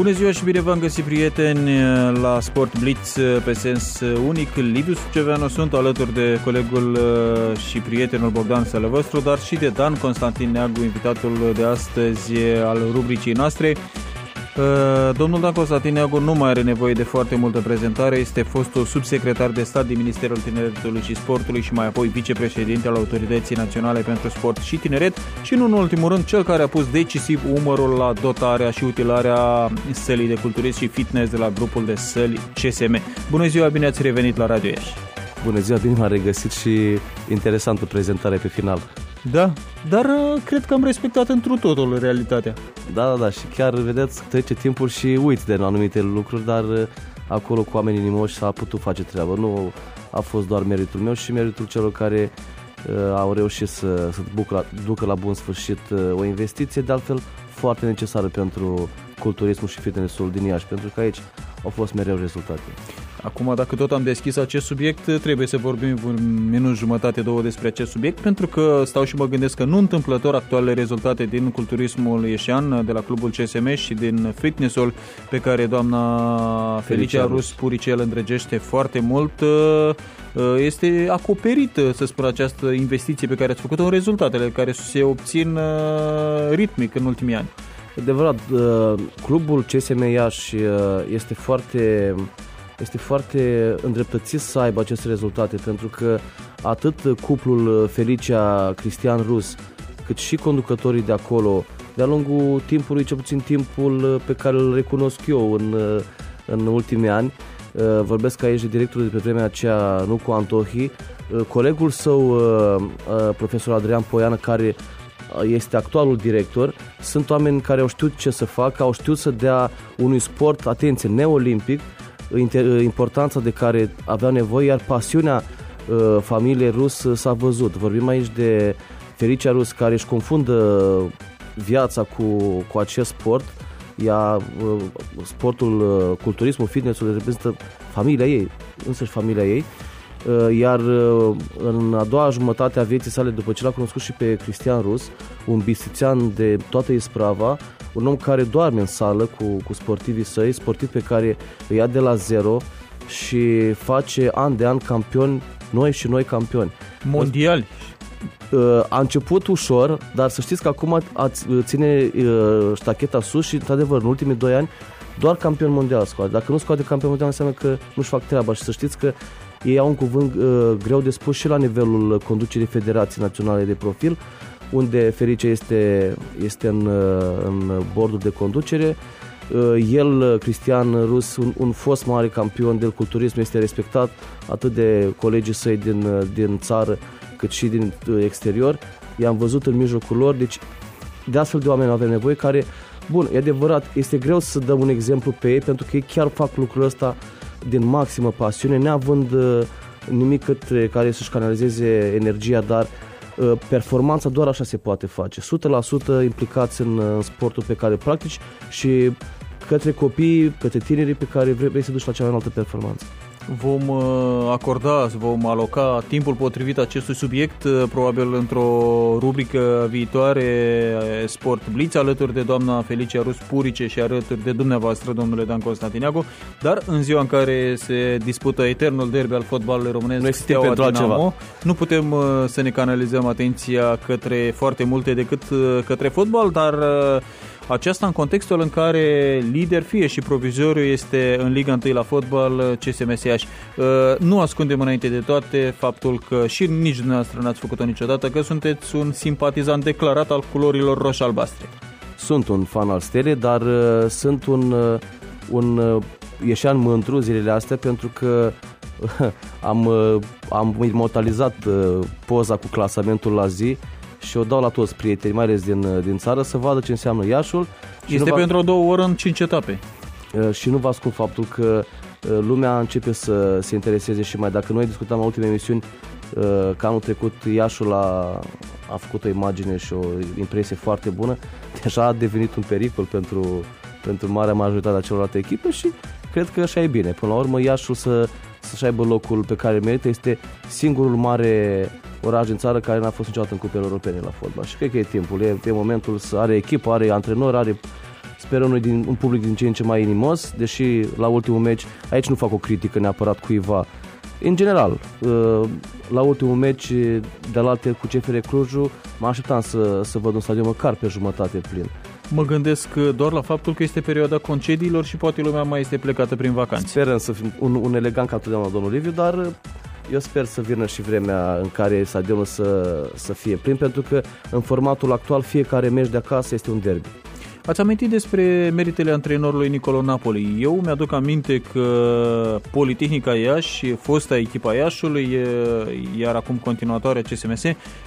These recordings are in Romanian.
Bună ziua și bine v-am găsit, prieteni, la Sport Blitz pe sens unic. Liviu Suceveanu sunt, alături de colegul și prietenul Bogdan Sălăvăstru, dar și de Dan Constantin Neagu, invitatul de astăzi al rubricii noastre. Domnul Dan Constantin Neagu nu mai are nevoie de foarte multă prezentare. Este fostul subsecretar de stat din Ministerul Tineretului și Sportului și mai apoi vicepreședinte al Autorității Naționale pentru Sport și Tineret și, nu în ultimul rând, cel care a pus decisiv umărul la dotarea și utilarea sălii de culturism și fitness de la grupul de săli CSM. Bună ziua, bine ați revenit la Radio Iași. Bună ziua, bine m-am regăsit și interesantă prezentare pe final. Da, dar cred că am respectat întru totul realitatea. Da, și chiar, vedeți, trece timpul și uiți de anumite lucruri, dar acolo cu oamenii inimoși s-a putut face treabă. Nu a fost doar meritul meu și meritul celor care au reușit să ducă la bun sfârșit o investiție, de altfel foarte necesară pentru culturismul și fitnessul din Iași, pentru că aici au fost mereu rezultate. Acum, dacă tot am deschis acest subiect, trebuie să vorbim un minut jumătate, două despre acest subiect, pentru că stau și mă gândesc că nu întâmplător actualele rezultate din culturismul ieșean, de la clubul CSM și din fitnessul pe care doamna Felicia Rus Purice îl îndrăgește foarte mult, este acoperită, să spun, această investiție pe care ați făcut-o în rezultatele care se obțin ritmic în ultimii ani. Adevărat, clubul CSM Iași este foarte îndreptățit să aibă aceste rezultate, pentru că atât cuplul Felicia Cristian Rus, cât și conducătorii de acolo, de-a lungul timpului, cel puțin timpul pe care îl recunosc eu în ultimii ani, vorbesc aici de directorul de pe vremea aceea, Nucu Antohi, colegul său, profesor Adrian Poiană, care este actualul director, sunt oameni care au știut ce să facă, au știut să dea unui sport, atenție, neolimpic, importanța de care avea nevoie, iar pasiunea familiei Rus s-a văzut. Vorbim aici de Felicia Rus, care își confundă viața cu acest sport. Sportul, culturismul, fitnessul reprezintă familia ei, însăși familia ei. Iar în a doua jumătate a vieții sale, după ce l-a cunoscut și pe Cristian Rus, un bistrițean de toată isprava, un om care doarme în sală cu sportivii săi, sportiv pe care îi ia de la zero și face an de an campioni, noi campioni mondiali. A început ușor, dar să știți că acum ține ștacheta sus și, într-adevăr, în ultimii 2 ani doar campion mondial scoate. Dacă nu scoate campion mondial, înseamnă că nu-și fac treaba și să știți că ei au un cuvânt greu de spus și la nivelul conducerii Federației Naționale de Profil, unde Felicia este în bordul de conducere. El, Cristian Rus, un fost mare campion de culturism, este respectat atât de colegii săi din țară cât și din exterior. I-am văzut în mijlocul lor, deci de astfel de oameni avem nevoie care, bun, e adevărat, este greu să dăm un exemplu pe ei, pentru că ei chiar fac lucrul ăsta din maximă pasiune, neavând nimic către care să-și canalizeze energia, dar performanța doar așa se poate face. 100% implicați în sportul pe care practici și către copii, către tinerii pe care vrei să duci la cea mai înaltă performanță. Vom aloca timpul potrivit acestui subiect, probabil într-o rubrică viitoare, Sport Blitz, alături de doamna Felicia Rus Purice și alături de dumneavoastră, domnule Dan Constantin Neagu, dar în ziua în care se dispută eternul derby al fotbalului românesc, Steaua Dinamo, nu putem să ne canalizăm atenția către foarte multe decât către fotbal, dar aceasta în contextul în care lider fie și provizoriu este în Liga 1 la fotbal CSM Iași. Nu ascundem înainte de toate faptul că și nici dumneavoastră n-ați făcut-o niciodată, că sunteți un simpatizant declarat al culorilor roș-albastre. Sunt un fan al Stelei, dar sunt un ieșean mândru zilele astea, pentru că am imortalizat poza cu clasamentul la zi și o dau la toți prietenii, mai ales din țară, să vadă ce înseamnă Iașul. Este pentru 2 ore în 5 etape. Și nu vă ascund faptul că lumea începe să se intereseze și mai. Dacă noi discutam la ultime emisiuni că anul trecut Iașul a făcut o imagine și o impresie foarte bună, deja a devenit un pericol pentru marea majoritate a celorlalte echipe și cred că așa e bine. Până la urmă, Iașul să-și aibă locul pe care merită. Este singurul mare oraș din țară care n-a fost niciodată în cupele europene la fotbal și cred că e timpul, e momentul să are echipă, are antrenor, are sperăm noi un public din ce în ce mai inimos, deși la ultimul meci, aici nu fac o critică neapărat cuiva. În general, la ultimul meci de la alte cu CFR Clujul, mă așteptam să văd un stadion măcar pe jumătate plin. Mă gândesc doar la faptul că este perioada concediilor și poate lumea mai este plecată prin vacanțe. Sperăm să fim un elegant ca totdeauna, domnul Liviu, dar eu sper să vină și vremea în care stadionul să fie plin, pentru că în formatul actual fiecare meci de acasă este un derby. Ați amintit despre meritele antrenorului Nicolo Napoli. Eu mi-aduc aminte că Politehnica Iași, fosta echipa Iașului, iar acum continuatoarea CSMS,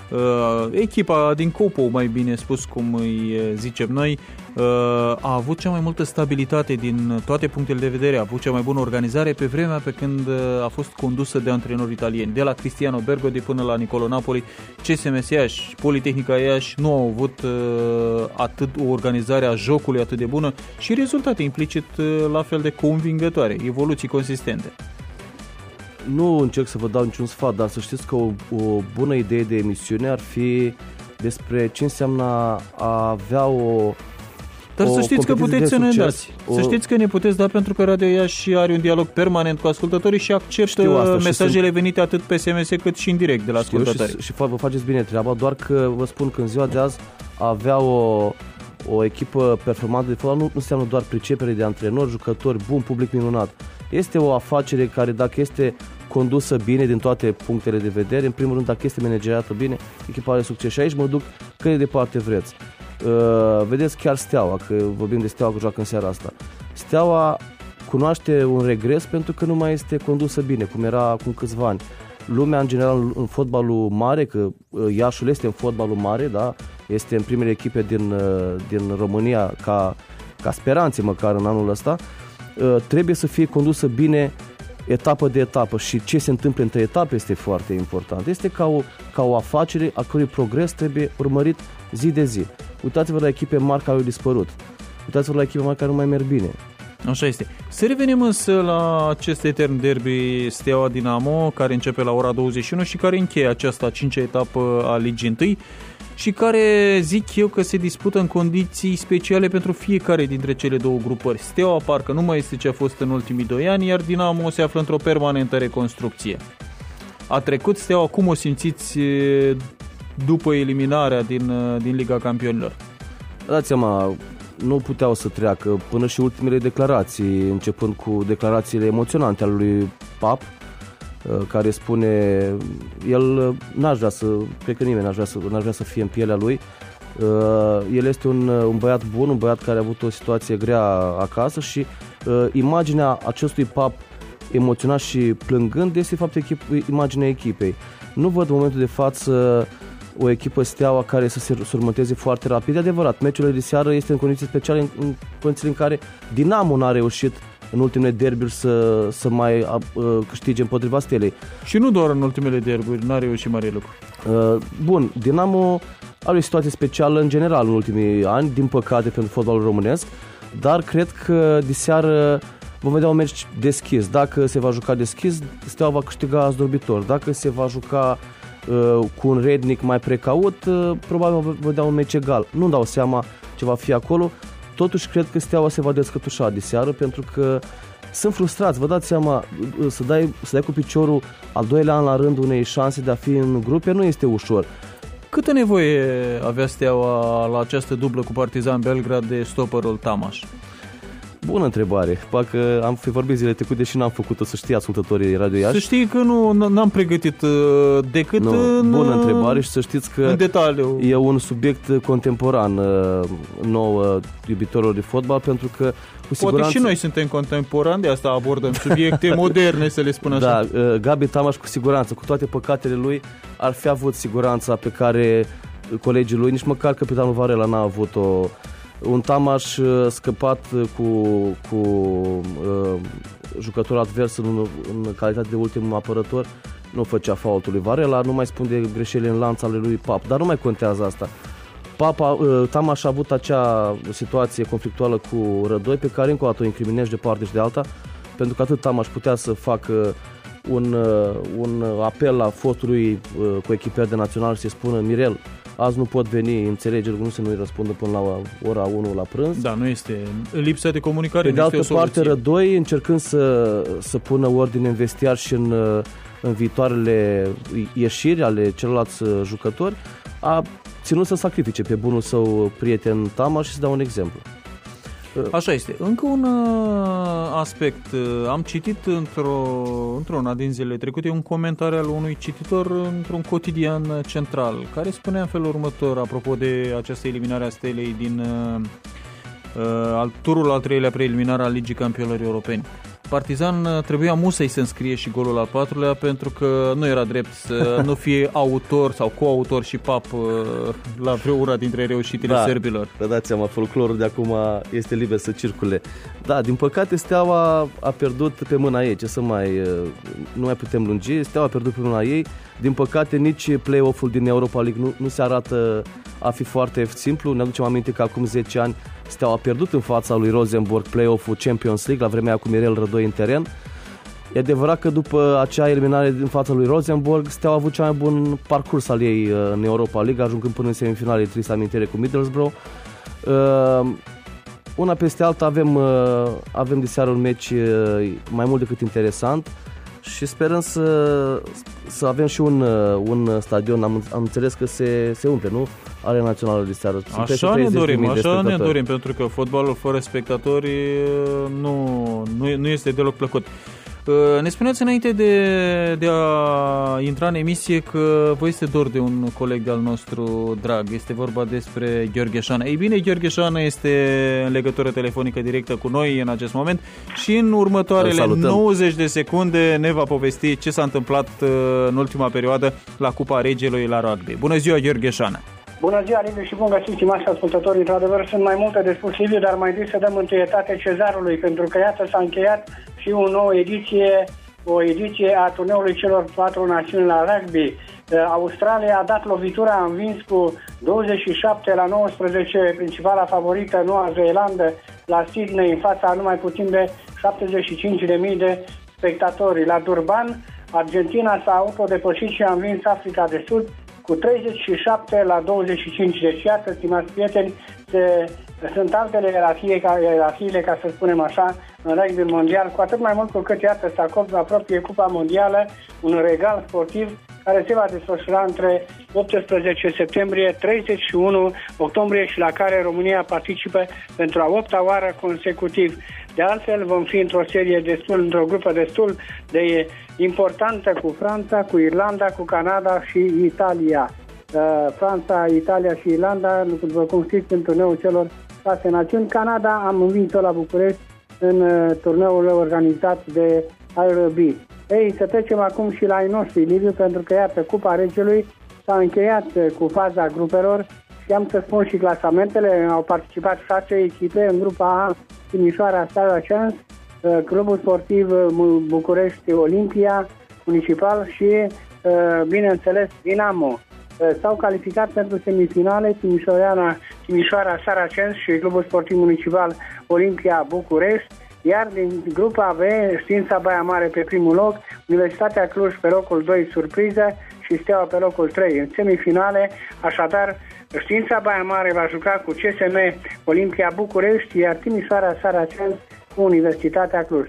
echipa din Copo, mai bine spus cum îi zicem noi, a avut cea mai multă stabilitate din toate punctele de vedere, a avut cea mai bună organizare pe vremea pe când a fost condusă de antrenori italieni. De la Cristiano Bergodi până la Nicolo Napoli, CSMS Iași, Politehnica Iași nu au avut atât o organizare a jocului atât de bună și rezultate implicit la fel de convingătoare, evoluții consistente. Nu încerc să vă dau niciun sfat, dar să știți că o bună idee de emisiune ar fi despre ce înseamnă a avea Dar să știți că puteți să ne dați. Să știți că ne puteți da, pentru că Radio Iași are un dialog permanent cu ascultătorii și acceptă mesajele venite atât pe SMS cât și în direct de la ascultători. Și vă faceți bine treaba, doar că vă spun că în ziua de azi avea o echipă performantă de fotbal nu înseamnă doar pricepere de antrenori, jucători, bun, public minunat. Este o afacere care, dacă este condusă bine din toate punctele de vedere, în primul rând, dacă este manageriată bine, echipa are succes. Și aici mă duc cât de departe vreți. Vedeți chiar Steaua, că vorbim de Steaua că joacă în seara asta. Steaua cunoaște un regres pentru că nu mai este condusă bine, cum era acum câțiva ani. Lumea, în general, în fotbalul mare, că Iașul este în fotbalul mare, da? Este în primele echipe din România ca speranțe măcar în anul ăsta, trebuie să fie condusă bine etapă de etapă și ce se întâmplă între etape este foarte important. Este ca o afacere a cărui progres trebuie urmărit zi de zi. Uitați-vă la echipe mari care au dispărut. Uitați-vă la echipe mari care nu mai merg bine. Așa este. Să revenim însă la acest etern derby Steaua Dinamo, care începe la ora 21 și care încheie această a 5-a etapă a Ligii 1 și care, zic eu, că se dispută în condiții speciale pentru fiecare dintre cele două grupări. Steaua parcă nu mai este ce a fost în ultimii 2 ani, iar Dinamo se află într-o permanentă reconstrucție. A trecut Steaua, cum o simțiți după eliminarea din Liga Campionilor? Dați seama, nu puteau să treacă până și ultimele declarații, începând cu declarațiile emoționante ale lui Pap, care spune, el n-aș vrea să, cred că nimeni n-aș vrea să fie în pielea lui. El este un băiat bun, un băiat care a avut o situație grea acasă și imaginea acestui Pap emoționat și plângând este de fapt imaginea echipei. Nu văd în momentul de față o echipă Steaua care să se surmonteze foarte rapid. De adevărat, meciul de seară este în condiții speciale, în condiții în care Dinamo n-a reușit în ultimele derburi să mai câștige împotriva Stelei. Și nu doar în ultimele derburi, n-a reușit mare lucru. Bun, Dinamo are o situație specială în general în ultimii ani, din păcate pentru fotbalul românesc, dar cred că diseară vom vedea un meci deschis. Dacă se va juca deschis, Steaua va câștiga zdrobitor. Dacă se va juca cu un rednic mai precaut, probabil va vedea un meci egal. Nu-mi dau seama ce va fi acolo. Totuși cred că Steaua se va descătușa diseară, pentru că sunt frustrați. Vă dați seama, să dai cu piciorul al doilea an la rând unei șanse de a fi în grupe nu este ușor. Câtă nevoie avea Steaua la această dublă cu Partizan Belgrad de stopperul Tamaș? Bună întrebare. Parcă am fi vorbit zilele trecute și n-am făcut-o, să știi ascultătorii Radio Iași. Să știi că n-am pregătit decât bună întrebare și să știți că în detaliu. E un subiect contemporan nou iubitorilor de fotbal, pentru că cu siguranță... Poate și noi suntem contemporani, de asta abordăm subiecte moderne, să le spun așa. Da, Gabi Tamaș cu siguranță, cu toate păcatele lui, ar fi avut siguranța pe care colegii lui, nici măcar capitanul Varela n-a avut-o. Un Tamaș scăpat cu jucător advers în calitate de ultim apărător nu făcea faultul lui Varela, nu mai spun de greșelile în lanț ale lui Pap, dar nu mai contează asta. Tamaș a avut acea situație conflictuală cu Rădoi pe care încă o dată o incriminești de parte și de alta, pentru că atât Tamaș putea să facă un apel la fostului coechipier de național și să spună: Mirel, azi nu pot veni, înțelegeri, nu se nu-i răspundă până la ora 1 la prânz. Da, nu este lipsa de comunicare. Pe de altă parte, Rădoi, încercând să pună ordine în vestiar și în viitoarele ieșiri ale celorlalți jucători, a ținut să sacrifice pe bunul său prieten Tama și să dea un exemplu. Așa este. Încă un aspect. Am citit într-una din zilele trecute un comentariu al unui cititor într-un cotidian central, care spunea în felul următor, apropo de această eliminare a Stelei din turul al treilea preliminar al Ligii Campionilor Europeni. Partizan trebuia musai să înscrie și golul al patrulea, pentru că nu era drept să nu fie autor sau coautor și pap la vreuna dintre reușitele sârbilor. Vă dați seama, folclorul de acum este liber să circule. Da, din păcate Steaua a pierdut pe mâna ei, nu mai putem lungi, Steaua a pierdut pe mâna ei. Din păcate nici play-off-ul din Europa League nu se arată a fi foarte simplu. Ne aducem aminte că acum 10 ani Steaua a pierdut în fața lui Rosenborg play-off-ul Champions League, la vremea aia cu Mirel Rădoi în teren. E adevărat că după acea eliminare din fața lui Rosenborg, Steaua a avut cel mai bun parcurs al ei în Europa League, ajungând până în semifinale, trist amintire, cu Middlesbrough. Una peste alta avem de seară un meci mai mult decât interesant și sperăm să avem și un stadion. Am înțeles că se umple, nu? Arena Națională de seară. Așa ne dorim, pentru că fotbalul fără spectatori nu este deloc plăcut. Ne spuneați înainte de a intra în emisie că vă este dor de un coleg de-al nostru drag. Este vorba despre Gheorghe Șană. Ei bine, Gheorghe Șană este în legătură telefonică directă cu noi în acest moment și în următoarele 90 de secunde ne va povesti ce s-a întâmplat în ultima perioadă la Cupa Regelui la rugby. Bună ziua, Gheorghe Șană! Bună ziua, Liviu, și bun găsit, stimați ascultători. Într-adevăr, sunt mai multe de spus, Liviu, dar mai întâi să dăm întâietate Cezarului, pentru că iată s-a încheiat și o ediție a turneului celor 4 națiuni la rugby. Australia a dat lovitura, a învins cu 27-19 principala favorită Noua Zeelandă la Sydney, în fața numai puțin de 75.000 de spectatori. La Durban, Argentina s-a autodepășit și a învins Africa de Sud cu 37-25. Deci, iată, stimați prieteni, sunt altele ierarhiile, ca să spunem așa, în rugby mondial, cu atât mai mult cu cât, iată, se apropie Cupa Mondială, un regal sportiv care se va desfășura între 18 septembrie, 31 octombrie și la care România participă pentru a 8-a oară consecutiv. De altfel, vom fi într-o grupă destul de importantă cu Franța, cu Irlanda, cu Canada și Italia. Franța, Italia și Irlanda, după cum știți, în turneul celor 6 națiuni. Canada am învins-o la București în turneul organizat de IRB. Ei, să trecem acum și la ai noștri, Liviu, pentru că, iată, Cupa Regelui s-a încheiat cu faza grupelor și am să spun și clasamentele. Au participat 6 echipe în grupa A: Timișoara, Saracens, Clubul Sportiv București Olimpia Municipal și, bineînțeles, Dinamo. S-au calificat pentru semifinale Timișoara Saracens și Clubul Sportiv Municipal Olimpia București, iar din grupa B, Știința Baia Mare pe primul loc, Universitatea Cluj pe locul 2, surpriză, și Steaua pe locul 3. În semifinale, așadar, Știința Baia Mare va juca cu CSM Olimpia București, iar Timișoara Saracens cu Universitatea Cluj.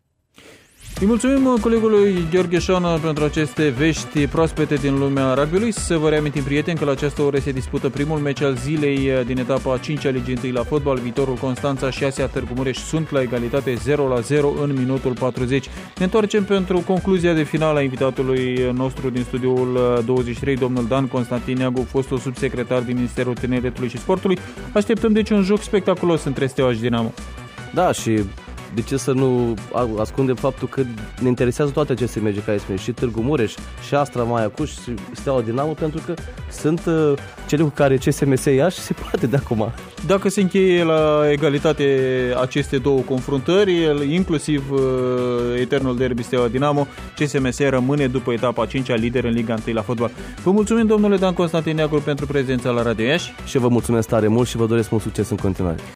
Îi mulțumim colegului Gheorghe Șană pentru aceste vești proaspete din lumea rugby-ului. Să vă reamintim, prieteni, că la această oră se dispută primul meci al zilei din etapa 5 a Ligii 1 la fotbal. Viitorul Constanța și Asia Târgu Mureș sunt la egalitate 0-0 în minutul 40. Ne întoarcem pentru concluzia de finală a invitatului nostru din studioul 23, domnul Dan Constantin Neagu, fostul subsecretar din Ministerul Tineretului și Sportului. Așteptăm deci un joc spectaculos între Steaua și Dinamo. Da, și de ce să nu ascundem faptul că ne interesează toate aceste meciuri, care spune, și Târgu Mureș, și Astra Maiacuș, și Steaua Dinamo, pentru că sunt cele cu care CSMS Iași se poate de acum. Dacă se încheie la egalitate aceste două confruntări, inclusiv eternul derby Steaua Dinamo, CSMS rămâne după etapa 5-a lider în Liga 1 la fotbal. Vă mulțumim, domnule Dan Constantin Neagru, pentru prezența la Radio Iași. Și vă mulțumesc tare mult și vă doresc mult succes în continuare.